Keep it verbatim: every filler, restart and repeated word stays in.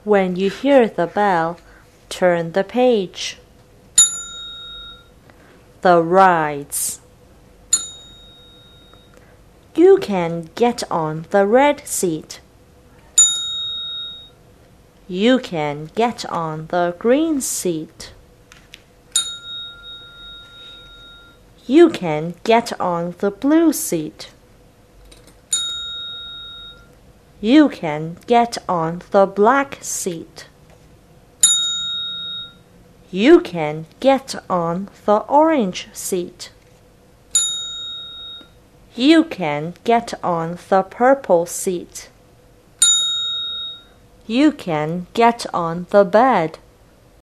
When you hear the bell, turn the page. The rides. You can get on the red seat. You can get on the green seat. You can get on the blue seat. You can get on the black seat. You can get on the orange seat. You can get on the purple seat. You can get on the bed.